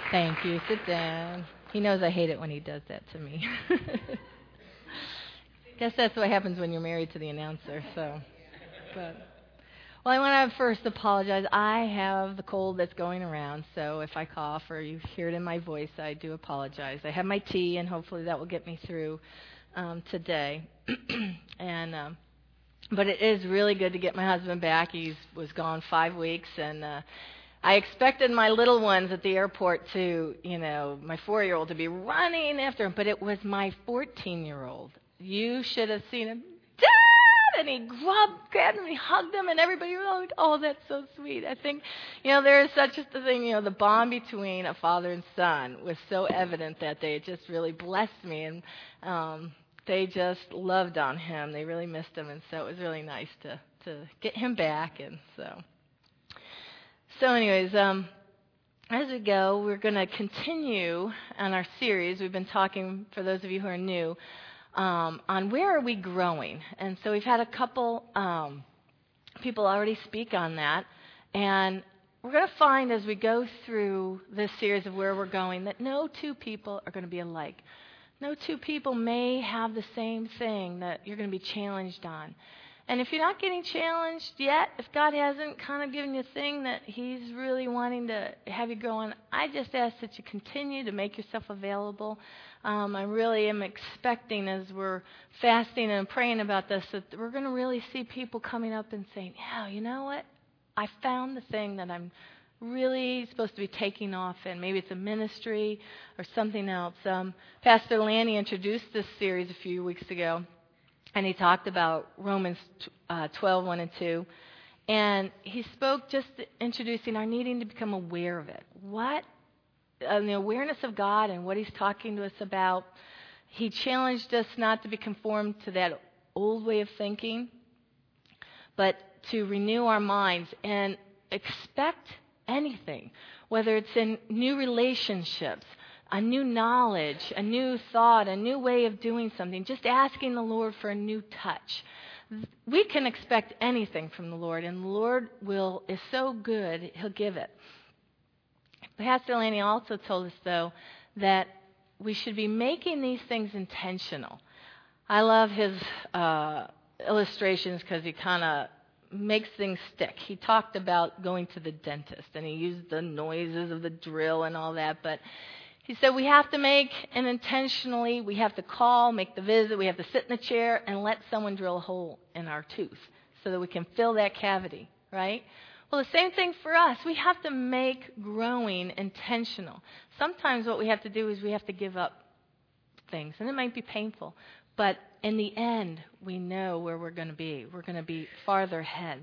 Thank you. Sit down. He knows I hate it when he does that to me. Guess that's what happens when you're married to the announcer. Well, I want to first apologize. I have the cold that's going around, so if I cough or you hear it in my voice, I do apologize. I have my tea, and hopefully that will get me through today. But it is really good to get my husband back. He was gone 5 weeks, and I expected my little ones at the airport to, my 4-year-old to be running after him, but it was my 14-year-old. You should have seen him. Dad! And he grabbed him, and he hugged him, and everybody was like, oh, that's so sweet. I think, there is such a thing, the bond between a father and son was so evident that day. It just really blessed me, and they just loved on him. They really missed him, and so it was really nice to get him back, and So anyways, as we go, we're going to continue on our series. We've been talking, for those of you who are new, on where are we growing. And so we've had a couple people already speak on that. And we're going to find as we go through this series of where we're going that no two people are going to be alike. No two people may have the same thing that you're going to be challenged on. And if you're not getting challenged yet, if God hasn't kind of given you a thing that He's really wanting to have you go on, I just ask that you continue to make yourself available. I really am expecting, as we're fasting and praying about this, that we're going to really see people coming up and saying, yeah, you know what? I found the thing that I'm really supposed to be taking off in. Maybe it's a ministry or something else. Pastor Lanny introduced this series a few weeks ago. And he talked about Romans 12, 1 and 2. And he spoke just introducing our needing to become aware of it. The awareness of God and what He's talking to us about. He challenged us not to be conformed to that old way of thinking, but to renew our minds and expect anything, whether it's in new relationships, a new knowledge, a new thought, a new way of doing something, just asking the Lord for a new touch. We can expect anything from the Lord, and the Lord is so good, He'll give it. Pastor Lanny also told us, though, that we should be making these things intentional. I love his illustrations because he kind of makes things stick. He talked about going to the dentist, and he used the noises of the drill and all that, but he said we have to we have to call, make the visit, we have to sit in the chair and let someone drill a hole in our tooth so that we can fill that cavity, right? Well, the same thing for us. We have to make growing intentional. Sometimes what we have to do is we have to give up things, and it might be painful, but in the end, we know where we're going to be. We're going to be farther ahead.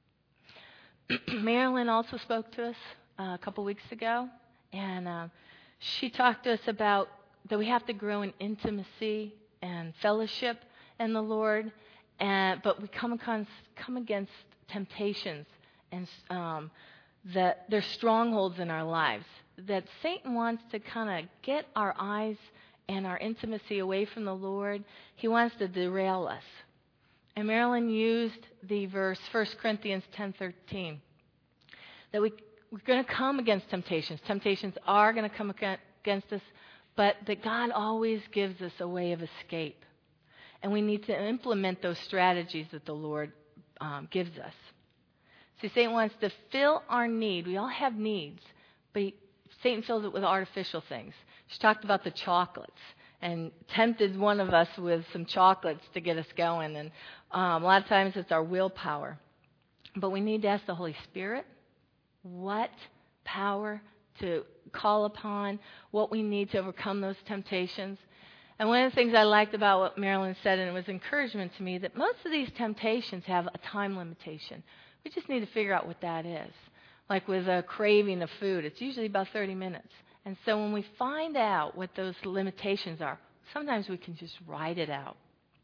Marilyn also spoke to us a couple weeks ago, and she talked to us about that we have to grow in intimacy and fellowship in the Lord, but we come against temptations and that there's strongholds in our lives that Satan wants to kind of get our eyes and our intimacy away from the Lord. He wants to derail us. And Marilyn used the verse 1 Corinthians 10:13 that we're going to come against temptations. Temptations are going to come against us, but that God always gives us a way of escape. And we need to implement those strategies that the Lord gives us. See, Satan wants to fill our need. We all have needs, but Satan fills it with artificial things. She talked about the chocolates and tempted one of us with some chocolates to get us going. And a lot of times it's our willpower. But we need to ask the Holy Spirit what power to call upon, what we need to overcome those temptations. And one of the things I liked about what Marilyn said, and it was encouragement to me, that most of these temptations have a time limitation. We just need to figure out what that is. Like with a craving of food, it's usually about 30 minutes. And so when we find out what those limitations are, sometimes we can just ride it out.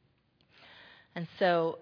And so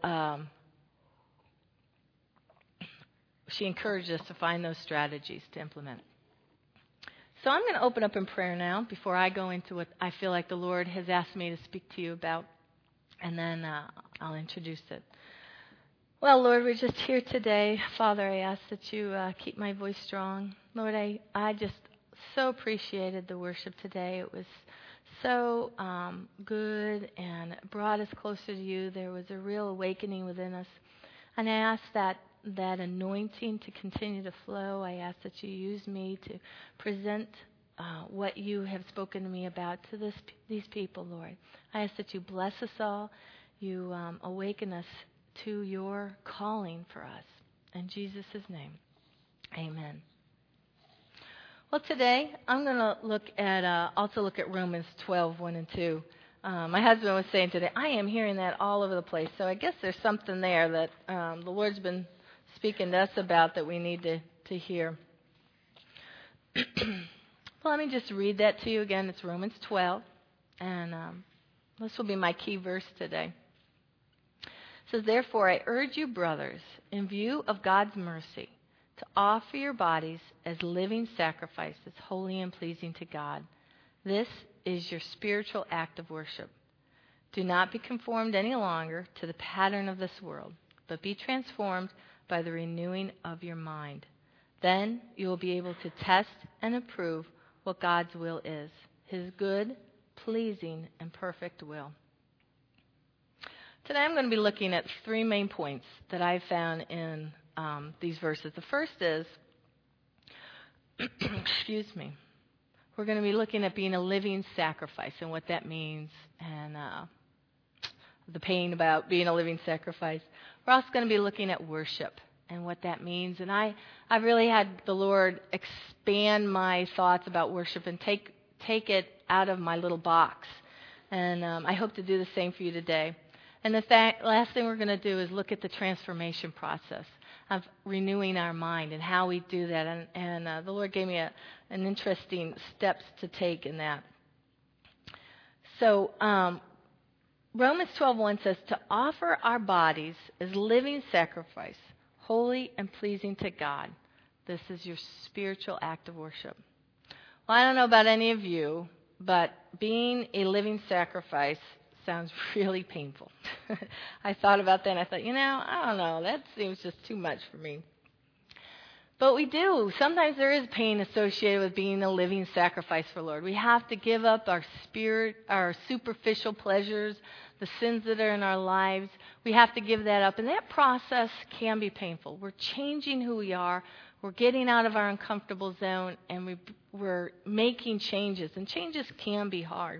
she encouraged us to find those strategies to implement. So I'm going to open up in prayer now before I go into what I feel like the Lord has asked me to speak to you about. And then I'll introduce it. Well, Lord, we're just here today. Father, I ask that you keep my voice strong. Lord, I just so appreciated the worship today. It was so good and brought us closer to you. There was a real awakening within us. And I ask that anointing to continue to flow. I ask that you use me to present what you have spoken to me about to these people, Lord. I ask that you bless us all. You awaken us to your calling for us. In Jesus' name, amen. Well, today I'm going to look at Romans 12, 1 and 2. My husband was saying today, I am hearing that all over the place. So I guess there's something there that the Lord's been speaking to us about that we need to hear. Well, let me just read that to you again. It's Romans 12, and this will be my key verse today. It says, therefore, I urge you, brothers, in view of God's mercy, to offer your bodies as living sacrifices, holy and pleasing to God. This is your spiritual act of worship. Do not be conformed any longer to the pattern of this world, but be transformed by the renewing of your mind. Then you will be able to test and approve what God's will is, his good, pleasing, and perfect will. Today I'm going to be looking at three main points that I found in these verses. The first is, we're going to be looking at being a living sacrifice and what that means and the pain about being a living sacrifice. We're also going to be looking at worship and what that means. And I've really had the Lord expand my thoughts about worship and take it out of my little box. And I hope to do the same for you today. And the last thing we're going to do is look at the transformation process of renewing our mind and how we do that. And the Lord gave me an interesting steps to take in that. So Romans 12:1 says to offer our bodies as living sacrifice, holy and pleasing to God. This is your spiritual act of worship. Well, I don't know about any of you, but being a living sacrifice sounds really painful. I thought about that and I thought, I don't know, that seems just too much for me. But we do. Sometimes there is pain associated with being a living sacrifice for the Lord. We have to give up our superficial pleasures, the sins that are in our lives. We have to give that up. And that process can be painful. We're changing who we are. We're getting out of our uncomfortable zone and we're making changes. And changes can be hard.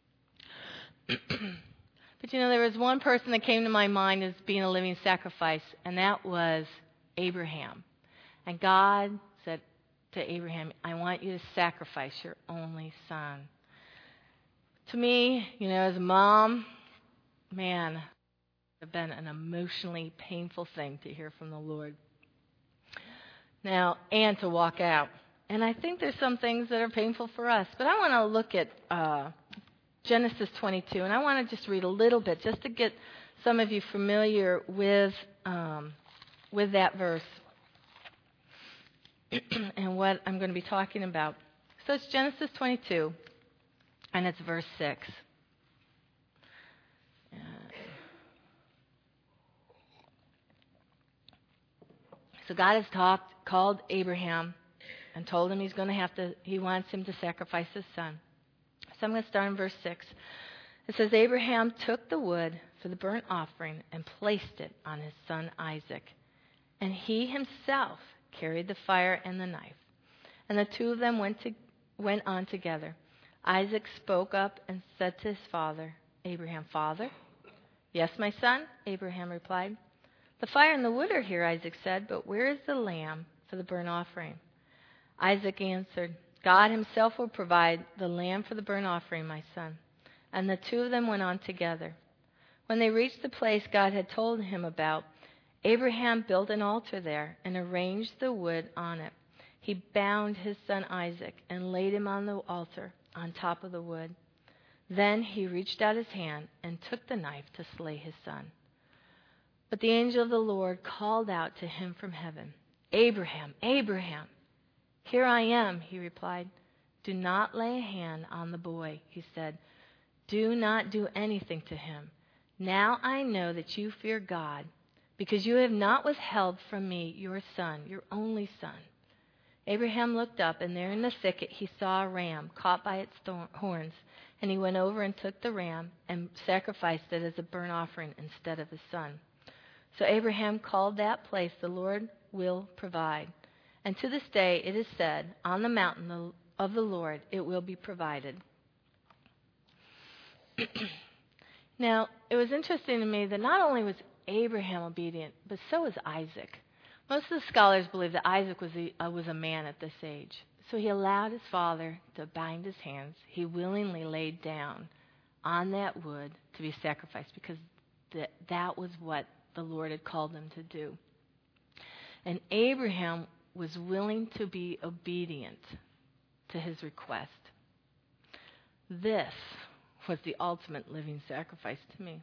But there was one person that came to my mind as being a living sacrifice, and that was Abraham. And God said to Abraham, I want you to sacrifice your only son. To me, as a mom, man, it would have been an emotionally painful thing to hear from the Lord. Now, and to walk out. And I think there's some things that are painful for us. But I want to look at Genesis 22, and I want to just read a little bit just to get some of you familiar with that verse and what I'm going to be talking about. So it's Genesis 22, and it's verse 6. So God has called Abraham and told him he wants him to sacrifice his son. So I'm going to start in verse 6. It says, Abraham took the wood for the burnt offering and placed it on his son Isaac. And he himself carried the fire and the knife. And the two of them went on together. Isaac spoke up and said to his father, Abraham, Father? Yes, my son, Abraham replied. The fire and the wood are here, Isaac said, but where is the lamb for the burnt offering? Isaac answered, God himself will provide the lamb for the burnt offering, my son. And the two of them went on together. When they reached the place God had told him about, Abraham built an altar there and arranged the wood on it. He bound his son Isaac and laid him on the altar on top of the wood. Then he reached out his hand and took the knife to slay his son. But the angel of the Lord called out to him from heaven, Abraham, Abraham. Here I am, he replied. Do not lay a hand on the boy, he said. Do not do anything to him. Now I know that you fear God, because you have not withheld from me your son, your only son. Abraham looked up, and there in the thicket he saw a ram caught by its horns. And he went over and took the ram and sacrificed it as a burnt offering instead of his son. So Abraham called that place, "The Lord will provide." And to this day it is said, "On the mountain of the Lord it will be provided." Now, it was interesting to me that not only was Abraham obedient, but so was Isaac. Most of the scholars believe that Isaac was a man at this age. So he allowed his father to bind his hands. He willingly laid down on that wood to be sacrificed because that was what the Lord had called him to do. And Abraham was willing to be obedient to his request. This was the ultimate living sacrifice to me.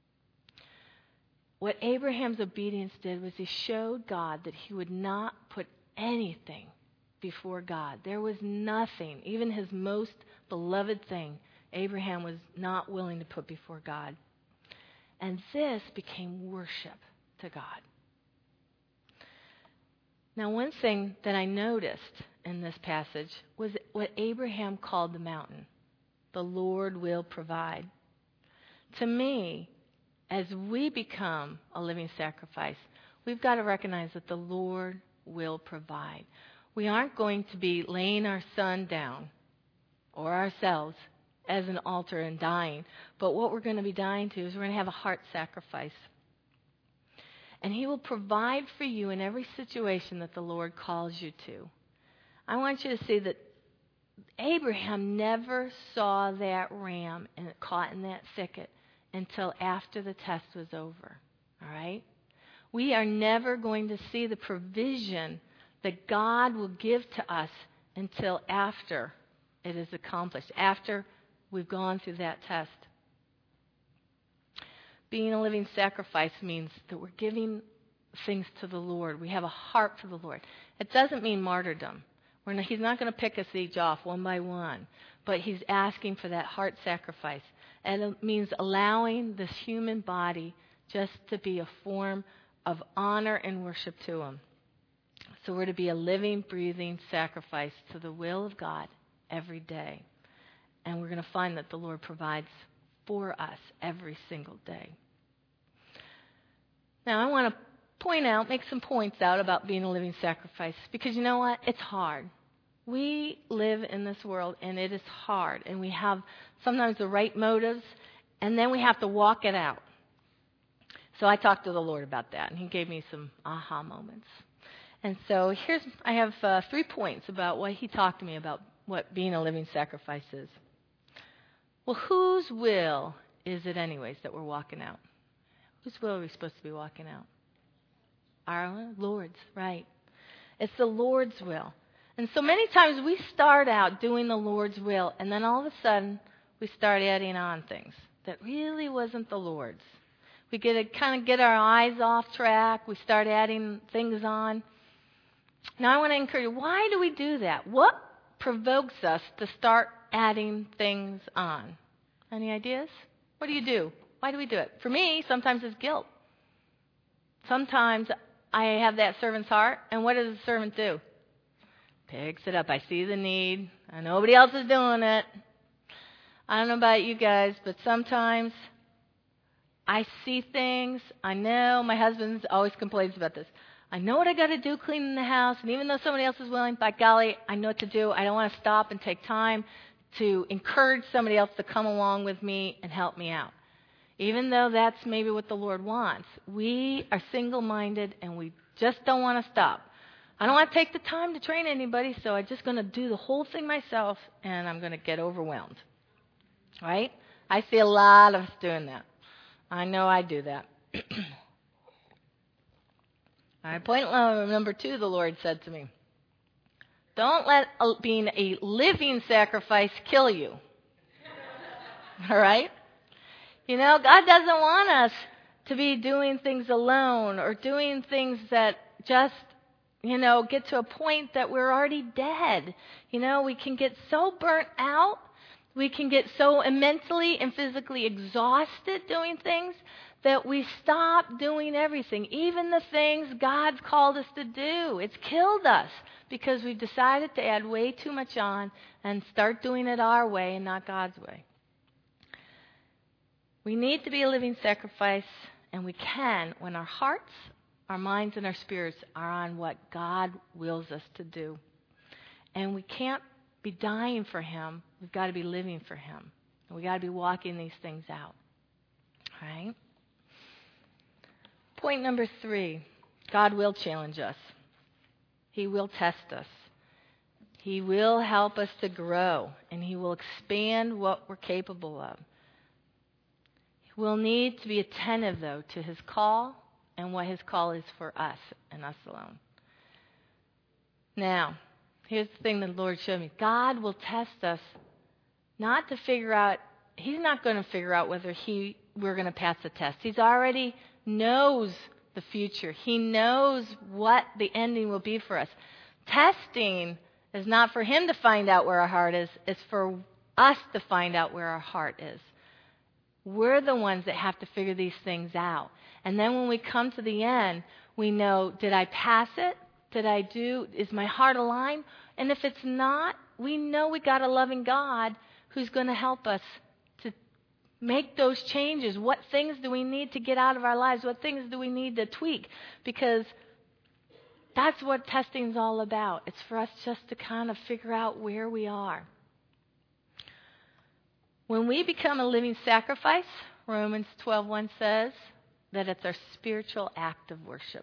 What Abraham's obedience did was he showed God that he would not put anything before God. There was nothing, even his most beloved thing, Abraham was not willing to put before God. And this became worship to God. Now, one thing that I noticed in this passage was what Abraham called the mountain. The Lord will provide. To me, as we become a living sacrifice, we've got to recognize that the Lord will provide. We aren't going to be laying our son down or ourselves as an altar and dying. But what we're going to be dying to is we're going to have a heart sacrifice. And he will provide for you in every situation that the Lord calls you to. I want you to see that Abraham never saw that ram caught in that thicket until after the test was over. All right? We are never going to see the provision that God will give to us until after it is accomplished, after we've gone through that test. Being a living sacrifice means that we're giving things to the Lord. We have a heart for the Lord. It doesn't mean martyrdom. He's not going to pick us each off one by one, but he's asking for that heart sacrifice. And it means allowing this human body just to be a form of honor and worship to him. So we're to be a living, breathing sacrifice to the will of God every day. And we're going to find that the Lord provides for us every single day. Now, I want to make some points out about being a living sacrifice. Because you know what? It's hard. We live in this world, and it is hard. And we have sometimes the right motives, and then we have to walk it out. So I talked to the Lord about that, and he gave me some aha moments. And so I have 3 points about what he talked to me about what being a living sacrifice is. Well, whose will is it anyways that we're walking out? Whose will are we supposed to be walking out? Our Lord's, right. It's the Lord's will. And so many times we start out doing the Lord's will, and then all of a sudden we start adding on things that really wasn't the Lord's. We kind of get our eyes off track. We start adding things on. Now I want to encourage you, why do we do that? What provokes us to start adding things on? Any ideas? What do? Why do we do it? For me, sometimes it's guilt. Sometimes I have that servant's heart, and what does the servant do? Picks it up. I see the need. Nobody else is doing it. I don't know about you guys, but sometimes I see things. I know my husband always complains about this. I know what I got to do cleaning the house, and even though somebody else is willing, by golly, I know what to do. I don't want to stop and take time to encourage somebody else to come along with me and help me out. Even though that's maybe what the Lord wants. We are single-minded, and we just don't want to stop. I don't want to take the time to train anybody, so I'm just going to do the whole thing myself, and I'm going to get overwhelmed. Right? I see a lot of us doing that. I know I do that. All right, point number 2, the Lord said to me, don't let being a living sacrifice kill you. All right? You know, God doesn't want us to be doing things alone or doing things that just, get to a point that we're already dead. We can get so burnt out. we can get so mentally and physically exhausted doing things that we stop doing everything, even the things God's called us to do. It's killed us because we've decided to add way too much on and start doing it our way and not God's way. We need to be a living sacrifice, and we can when our hearts, our minds, and our spirits are on what God wills us to do. And we can't be dying for Him. We've got to be living for Him. And we've got to be walking these things out. All right? Point number 3, God will challenge us. He will test us. He will help us to grow, and He will expand what we're capable of. We'll need to be attentive, though, to His call and what His call is for us and us alone. Now, here's the thing the Lord showed me. God will test us not to figure out, He's not going to figure out whether we're going to pass the test. He's already knows the future. He knows what the ending will be for us. Testing is not for Him to find out where our heart is. It's for us to find out where our heart is. We're the ones that have to figure these things out. And then when we come to the end, we know, did I pass it? Is my heart aligned? And if it's not, we know we got a loving God who's going to help us to make those changes. What things do we need to get out of our lives? What things do we need to tweak? Because that's what testing is all about. It's for us just to kind of figure out where we are. When we become a living sacrifice, Romans 12:1 says that it's our spiritual act of worship.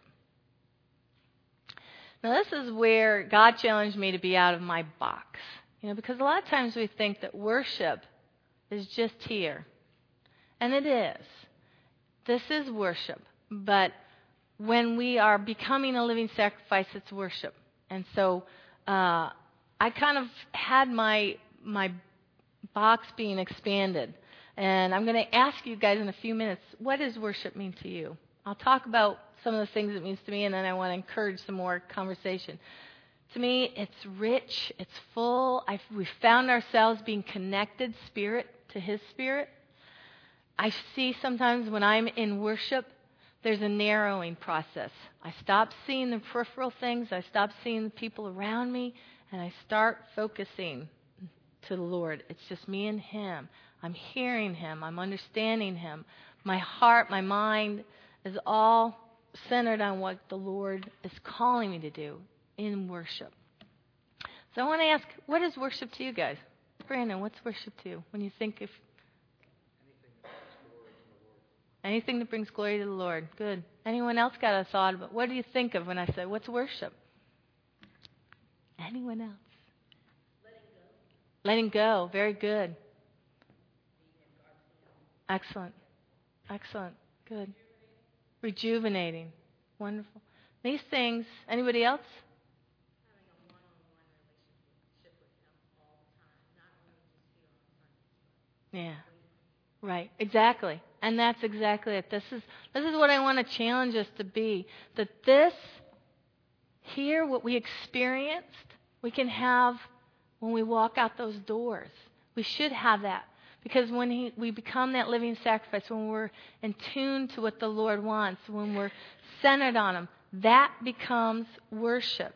Now, this is where God challenged me to be out of my box. Because a lot of times we think that worship is just here. And it is. This is worship. But when we are becoming a living sacrifice, it's worship. And so I kind of had my box being expanded. And I'm going to ask you guys in a few minutes, what does worship mean to you? I'll talk about some of the things it means to me, and then I want to encourage some more conversation. To me, it's rich, it's full. We've found ourselves being connected spirit to His Spirit. I see sometimes when I'm in worship, there's a narrowing process. I stop seeing the peripheral things, I stop seeing the people around me, and I start focusing to the Lord. It's just me and Him. I'm hearing Him. I'm understanding Him. My heart, my mind is all centered on what the Lord is calling me to do in worship. So I want to ask, what is worship to you guys? Brandon, what's worship to you when you think of anything that brings glory to the Lord? Good. Anyone else got a thought about what do you think of when I say what's worship? Anyone else? Letting go. Very good. Excellent. Good. Rejuvenating. Wonderful. These things, anybody else? Having a one-on-one relationship with Him all the time, not only just here on Sundays. Yeah. Right. Exactly. And that's exactly it. This is what I want to challenge us to be. That this, here, what we experienced, we can have when we walk out those doors. We should have that. Because when we become that living sacrifice, when we're in tune to what the Lord wants, when we're centered on Him, that becomes worship.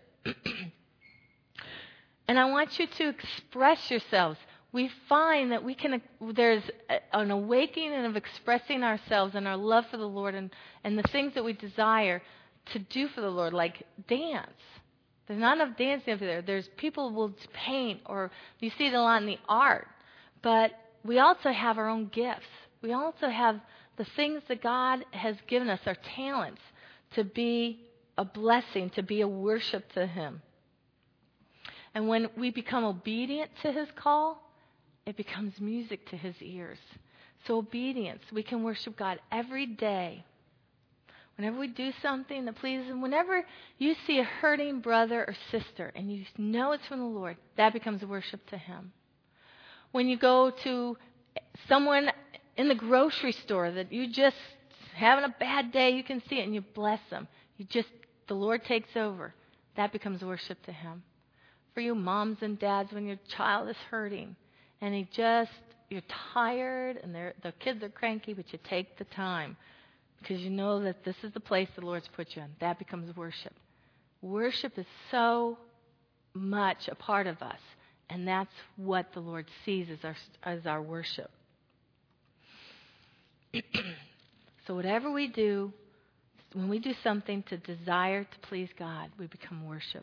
And I want you to express yourselves. We find that there's an awakening of expressing ourselves and our love for the Lord and the things that we desire to do for the Lord, like dance. There's not enough dancing up there. There's people who will paint, or you see it a lot in the art. But we also have our own gifts. We also have the things that God has given us, our talents, to be a blessing, to be a worship to Him. And when we become obedient to His call, it becomes music to His ears. So obedience, we can worship God every day. Whenever we do something that pleases Him, whenever you see a hurting brother or sister and you know it's from the Lord, that becomes worship to Him. When you go to someone in the grocery store that you just having a bad day, you can see it and you bless them. The Lord takes over. That becomes worship to Him. For you moms and dads, when your child is hurting and you're tired and the kids are cranky, but you take the time because you know that this is the place the Lord's put you in. That becomes worship. Worship is so much a part of us, and that's what the Lord sees as our worship. So whatever we do, when we do something to desire to please God, we become worship.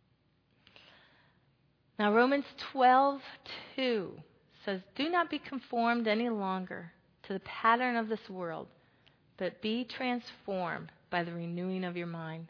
Now Romans 12:2 says, "Do not be conformed any longer to the pattern of this world, but be transformed by the renewing of your mind."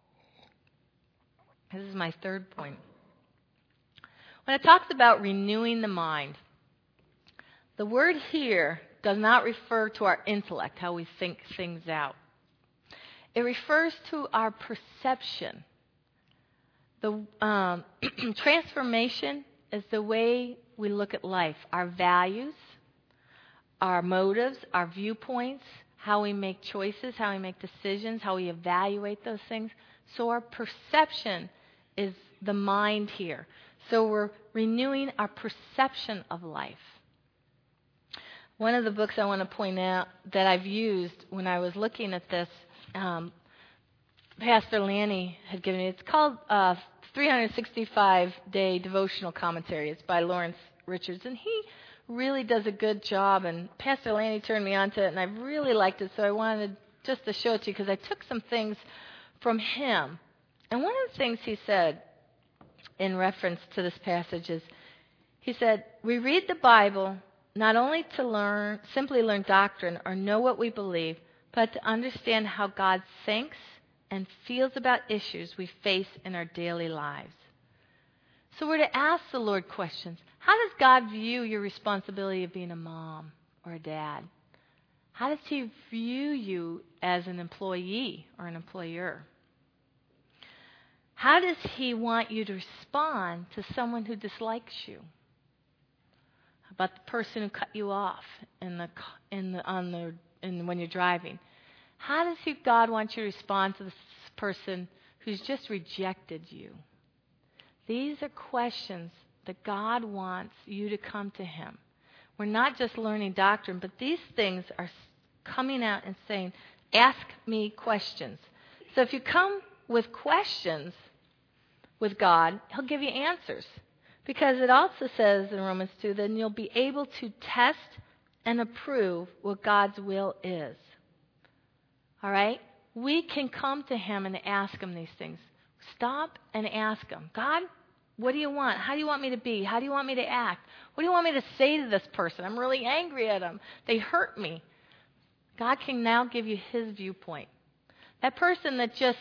This is my third point. When it talks about renewing the mind, the word here does not refer to our intellect, how we think things out. It refers to our perception. The transformation is the way we look at life, our values, our motives, our viewpoints, how we make choices, how we make decisions, how we evaluate those things. So our perception is the mind here. So we're renewing our perception of life. One of the books I want to point out that I've used when I was looking at this, Pastor Lanny had given me, it's called 365-Day Devotional Commentary. It's by Lawrence Richards, and he really does a good job, and Pastor Lanny turned me on to it, and I really liked it, so I wanted just to show it to you because I took some things from him. And one of the things he said in reference to this passage is, he said, "We read the Bible not only to simply learn doctrine or know what we believe, but to understand how God thinks and feels about issues we face in our daily lives." So we're to ask the Lord questions. How does God view your responsibility of being a mom or a dad? How does He view you as an employee or an employer? How does He want you to respond to someone who dislikes you? About the person who cut you off when you're driving. How does God want you to respond to this person who's just rejected you? These are questions that God wants you to come to Him. We're not just learning doctrine, but these things are coming out and saying, "Ask me questions." So if you come with questions with God, He'll give you answers. Because it also says in Romans 2, then you'll be able to test and approve what God's will is. All right? We can come to Him and ask Him these things. Stop and ask Him, "God, what do you want? How do you want me to be? How do you want me to act? What do you want me to say to this person? I'm really angry at them. They hurt me." God can now give you His viewpoint. That person that just,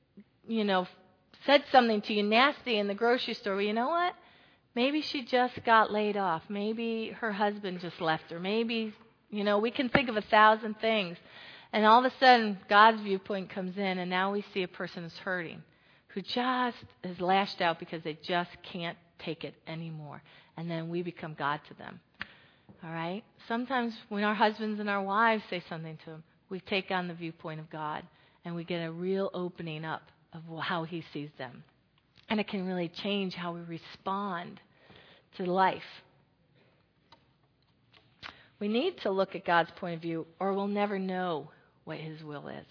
said something to you nasty in the grocery store, well, you know what? Maybe she just got laid off. Maybe her husband just left her. Maybe, we can think of 1,000 things. And all of a sudden, God's viewpoint comes in, and now we see a person who's hurting, who just is lashed out because they just can't take it anymore. And then we become God to them. All right? Sometimes when our husbands and our wives say something to them, we take on the viewpoint of God, and we get a real opening up of how He sees them. And it can really change how we respond to life. We need to look at God's point of view, or we'll never know what His will is.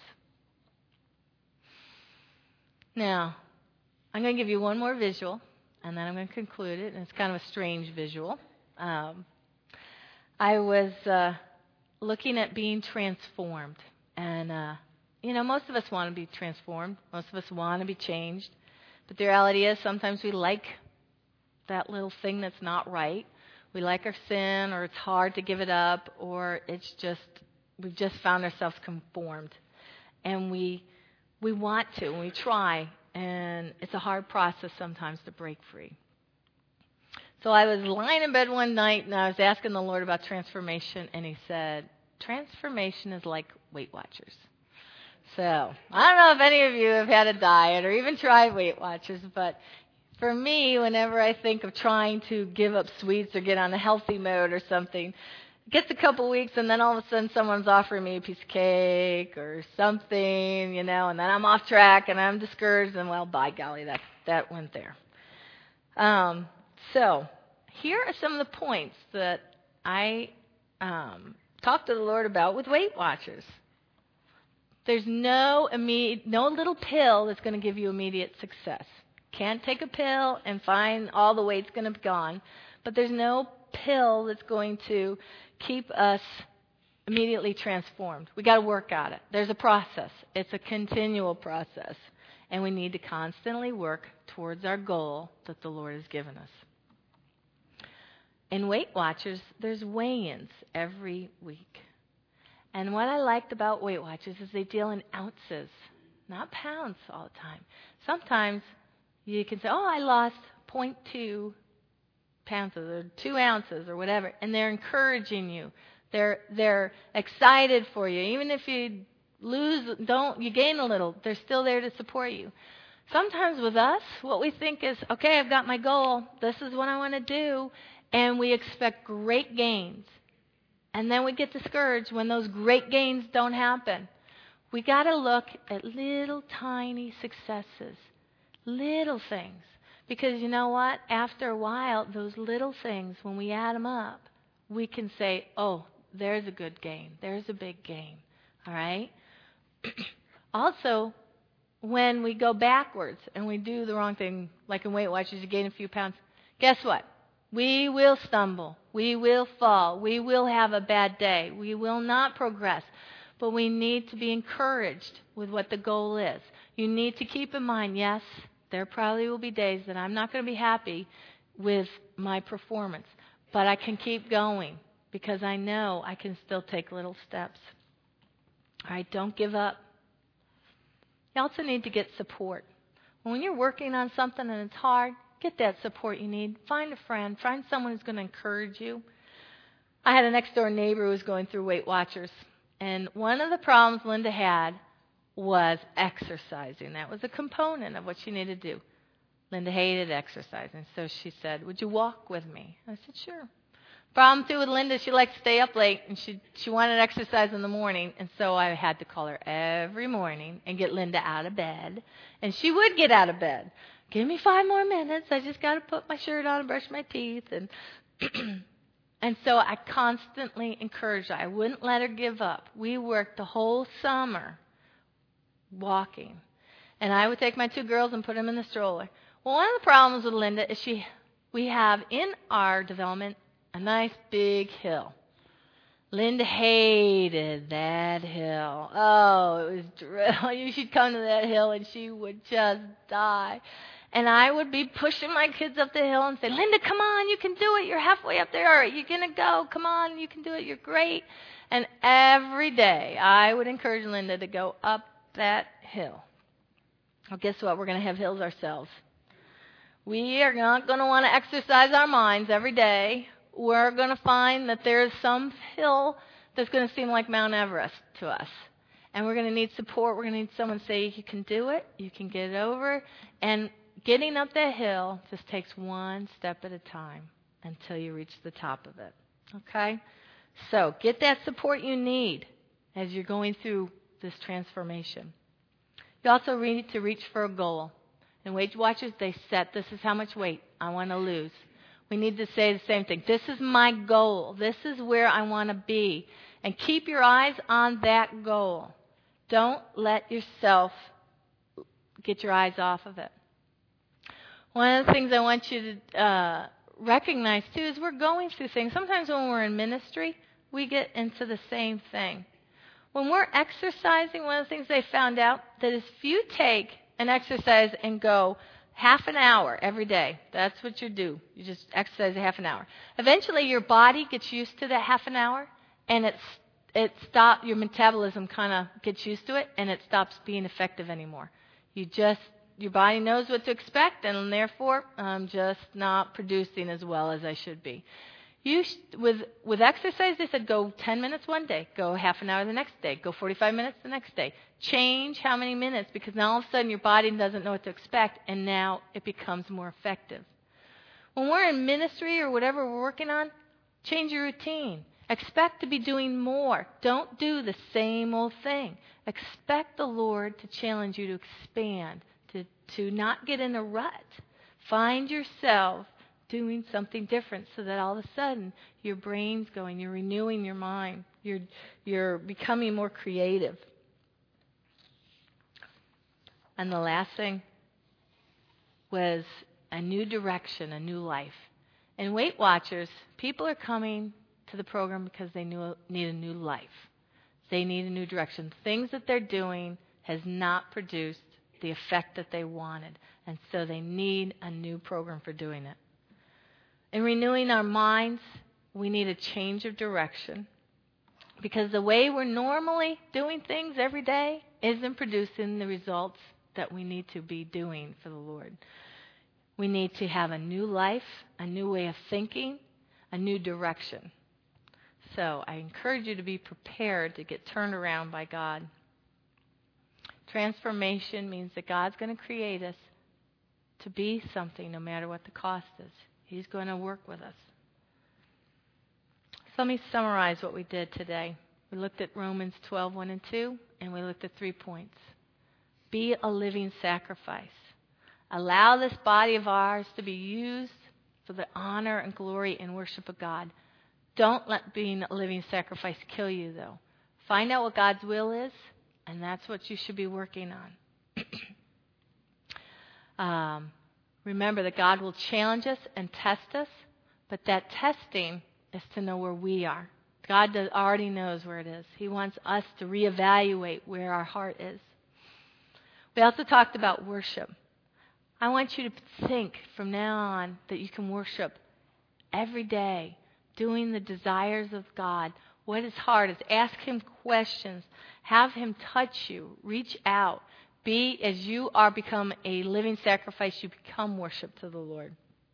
Now, I'm going to give you one more visual, and then I'm going to conclude it. And it's kind of a strange visual. I was looking at being transformed. And, most of us want to be transformed. Most of us want to be changed. But the reality is sometimes we like that little thing that's not right. We like our sin, or it's hard to give it up, or we've just found ourselves conformed. And we want to, and we try, and it's a hard process sometimes to break free. So I was lying in bed one night, and I was asking the Lord about transformation, and He said, transformation is like Weight Watchers. So I don't know if any of you have had a diet or even tried Weight Watchers, but for me, whenever I think of trying to give up sweets or get on a healthy mode or something, it gets a couple weeks, and then all of a sudden someone's offering me a piece of cake or something, and then I'm off track and I'm discouraged, and well, by golly, that went there. So here are some of the points that I talked to the Lord about with Weight Watchers. There's no little pill that's going to give you immediate success. Can't take a pill and find all the weight's going to be gone, but there's no pill that's going to keep us immediately transformed. We got to work at it. There's a process. It's a continual process, and we need to constantly work towards our goal that the Lord has given us. In Weight Watchers, there's weigh-ins every week. And what I liked about Weight Watchers is they deal in ounces, not pounds all the time. Sometimes you can say, I lost 0.2 pounds or 2 ounces or whatever, and they're encouraging you. They're excited for you. Even if you you gain a little, they're still there to support you. Sometimes with us, what we think is, okay, I've got my goal. This is what I want to do. And we expect great gains. And then we get discouraged when those great gains don't happen. We got to look at little tiny successes, little things. Because you know what? After a while, those little things, when we add them up, we can say, there's a good gain. There's a big gain. All right? Also, when we go backwards and we do the wrong thing, like in Weight Watchers, you gain a few pounds, guess what? We will stumble. We will fall. We will have a bad day. We will not progress. But we need to be encouraged with what the goal is. You need to keep in mind, yes, there probably will be days that I'm not going to be happy with my performance. But I can keep going because I know I can still take little steps. All right, don't give up. You also need to get support. When you're working on something and it's hard, get that support you need. Find a friend. Find someone who's going to encourage you. I had a next-door neighbor who was going through Weight Watchers. And one of the problems Linda had was exercising. That was a component of what she needed to do. Linda hated exercising. So she said, would you walk with me? I said, sure. Problem too with Linda, she liked to stay up late, and she wanted exercise in the morning, and so I had to call her every morning and get Linda out of bed. And she would get out of bed. Give me 5 more minutes. I just got to put my shirt on and brush my teeth. And and so I constantly encouraged her. I wouldn't let her give up. We worked the whole summer walking. And I would take my 2 girls and put them in the stroller. Well, one of the problems with Linda is we have in our development a nice big hill. Linda hated that hill. Oh, it was dreadful. You should come to that hill and she would just die. And I would be pushing my kids up the hill and say, Linda, come on, you can do it. You're halfway up there. You're going to go. Come on, you can do it. You're great. And every day I would encourage Linda to go up that hill. Well, guess what? We're going to have hills ourselves. We are not going to want to exercise our minds every day. We're going to find that there's some hill that's going to seem like Mount Everest to us. And we're going to need support. We're going to need someone to say, you can do it. You can get it over. And getting up that hill just takes one step at a time until you reach the top of it. Okay? So get that support you need as you're going through this transformation. You also need to reach for a goal. In Weight Watchers, they set, this is how much weight I want to lose. We need to say the same thing. This is my goal. This is where I want to be. And keep your eyes on that goal. Don't let yourself get your eyes off of it. One of the things I want you to recognize, too, is we're going through things. Sometimes when we're in ministry, we get into the same thing. When we're exercising, one of the things they found out, that if you take an exercise and go half an hour every day. That's what you do. You just exercise a half an hour. Eventually, your body gets used to that half an hour, and your metabolism kind of gets used to it, and it stops being effective anymore. Your body knows what to expect, and therefore, I'm just not producing as well as I should be. With exercise, they said go 10 minutes one day, go half an hour the next day, go 45 minutes the next day. Change how many minutes, because now all of a sudden your body doesn't know what to expect, and now it becomes more effective. When we're in ministry or whatever we're working on, change your routine. Expect to be doing more. Don't do the same old thing. Expect the Lord to challenge you to expand, to not get in a rut. Find yourself doing something different so that all of a sudden your brain's going, you're renewing your mind, you're becoming more creative. And the last thing was a new direction, a new life. And Weight Watchers, people are coming to the program because they need a new life. They need a new direction. Things that they're doing has not produced the effect that they wanted. And so they need a new program for doing it. In renewing our minds, we need a change of direction. Because the way we're normally doing things every day isn't producing the results that we need to be doing for the Lord. We need to have a new life, a new way of thinking, a new direction. So I encourage you to be prepared to get turned around by God. Transformation means that God's going to create us to be something no matter what the cost is. He's going to work with us. So let me summarize what we did today. We looked at Romans 12:1 and 2, and we looked at 3 points. Be a living sacrifice. Allow this body of ours to be used for the honor and glory and worship of God. Don't let being a living sacrifice kill you, though. Find out what God's will is, and that's what you should be working on. Remember that God will challenge us and test us, but that testing is to know where we are. God already knows where it is. He wants us to reevaluate where our heart is. We also talked about worship. I want you to think from now on that you can worship every day, doing the desires of God. What is hard is ask Him questions. Have Him touch you. Reach out. Be, as you are become a living sacrifice, you become worship to the Lord.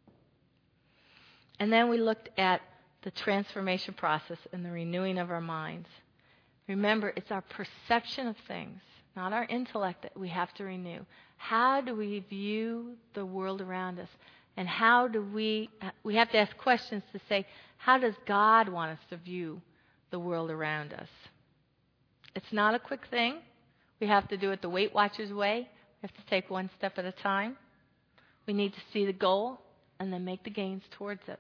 And then we looked at the transformation process and the renewing of our minds. Remember, it's our perception of things, not our intellect, that we have to renew. How do we view the world around us? And how do we have to ask questions to say, how does God want us to view the world around us? It's not a quick thing. We have to do it the Weight Watchers way. We have to take one step at a time. We need to see the goal and then make the gains towards it.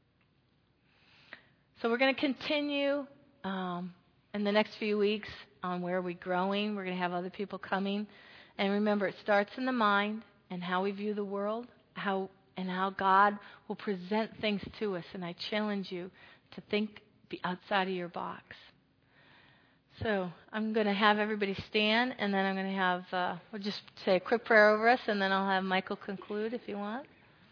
So we're going to continue in the next few weeks on where we're growing. We're going to have other people coming. And remember, it starts in the mind and how we view the world, how God will present things to us. And I challenge you to think outside of your box. So I'm going to have everybody stand, and then I'm going to have, we'll just say a quick prayer over us, and then I'll have Michael conclude if you want.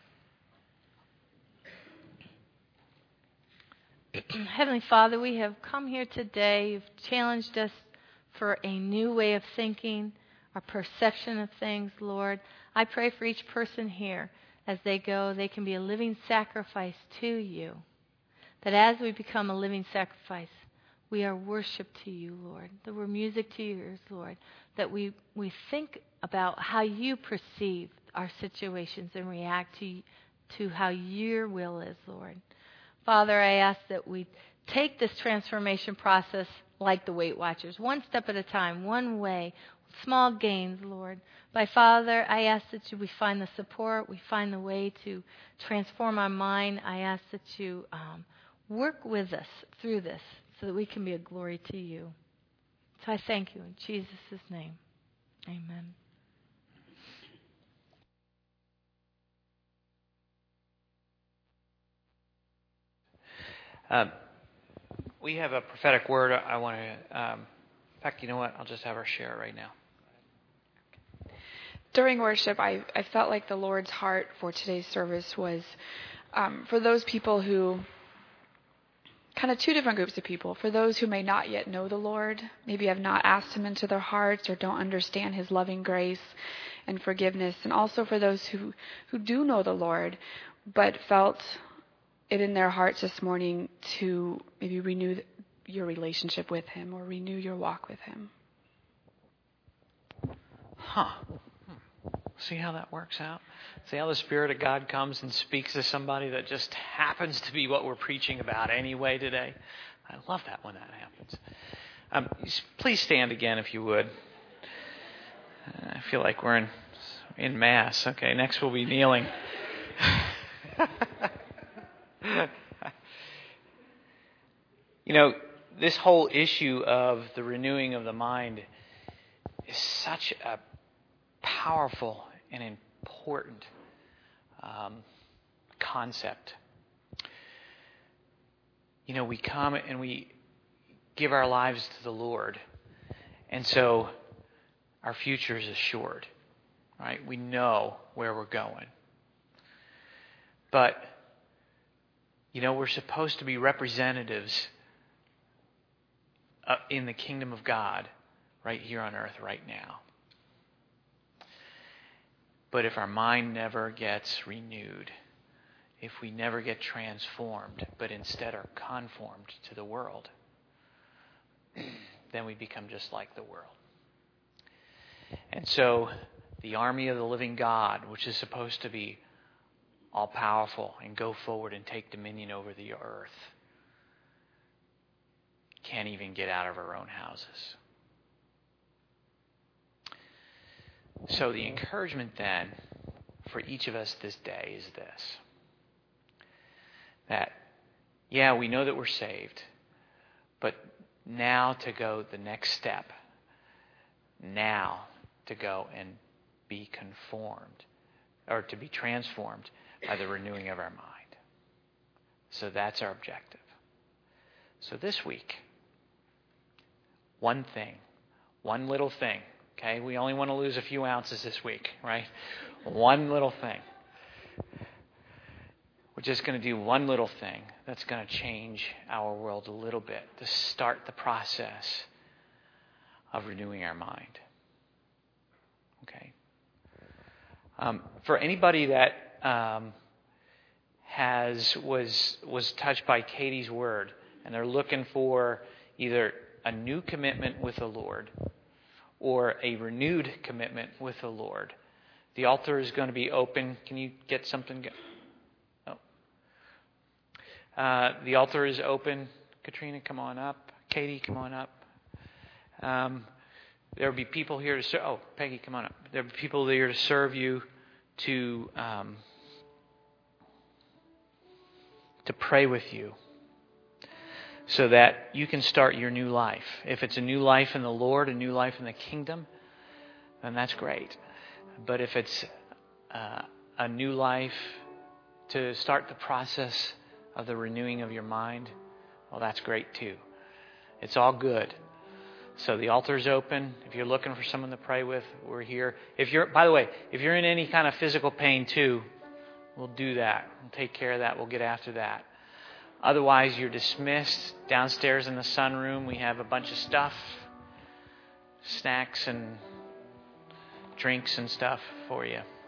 Heavenly Father, we have come here today. You've challenged us for a new way of thinking, our perception of things, Lord. I pray for each person here as they go, they can be a living sacrifice to you. That as we become a living sacrifice, we are worship to you, Lord. That we're music to your ears, Lord. That we think about how you perceive our situations and react to how your will is, Lord. Father, I ask that we take this transformation process like the Weight Watchers, one step at a time, one way, small gains, Lord. By Father, I ask that we find the support, we find the way to transform our mind. I ask that you work with us through this so that we can be a glory to you. So I thank you in Jesus' name. Amen. We have a prophetic word I want to... in fact, you know what? I'll just have her share it right now. During worship, I felt like the Lord's heart for today's service was for those people who... kind of two different groups of people. For those who may not yet know the Lord, maybe have not asked Him into their hearts or don't understand His loving grace and forgiveness. And also for those who do know the Lord, but felt it in their hearts this morning to maybe renew your relationship with Him or renew your walk with Him. See how that works out? See how the Spirit of God comes and speaks to somebody that just happens to be what we're preaching about anyway today? I love that when that happens. Please stand again if you would. I feel like we're in Mass. Okay, next we'll be kneeling. You know, this whole issue of the renewing of the mind is such a powerful and important concept. You know, we come and we give our lives to the Lord, and so our future is assured, right? We know where we're going. But, you know, we're supposed to be representatives in the kingdom of God right here on earth right now. But if our mind never gets renewed, if we never get transformed, but instead are conformed to the world, then we become just like the world. And so the army of the living God, which is supposed to be all-powerful and go forward and take dominion over the earth, can't even get out of our own houses. So the encouragement then for each of us this day is this. That, yeah, we know that we're saved, but now to go the next step. Now to go and be conformed, or to be transformed by the renewing of our mind. So that's our objective. So this week, one thing, one little thing, okay? We only want to lose a few ounces this week, right? One little thing. We're just going to do one little thing that's going to change our world a little bit to start the process of renewing our mind. Okay? For anybody that was touched by Katie's word, and they're looking for either a new commitment with the Lord or a renewed commitment with the Lord, the altar is going to be open. Can you get something? The altar is open. Katrina, come on up. Katie, come on up. There will be people here to serve. Oh, Peggy, come on up. There will be people here to serve you, to pray with you, so that you can start your new life. If it's a new life in the Lord, a new life in the kingdom, then that's great. But if it's a new life to start the process of the renewing of your mind, well, that's great too. It's all good. So the altar's open. If you're looking for someone to pray with, we're here. By the way, if you're in any kind of physical pain too, we'll do that. We'll take care of that. We'll get after that. Otherwise, you're dismissed. Downstairs in the sunroom, we have a bunch of stuff, snacks and drinks and stuff for you.